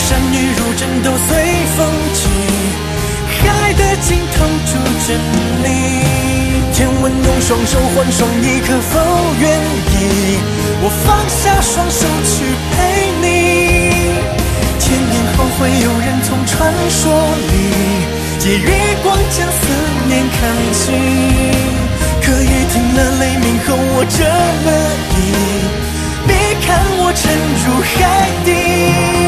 山雨如针都随风起，海的尽头住着你。天问用双手换双翼，可否愿意？我放下双手去陪你。千年后会有人从传说里借月光将思念看清。可也听了雷鸣后我这么意，别看我沉入海底。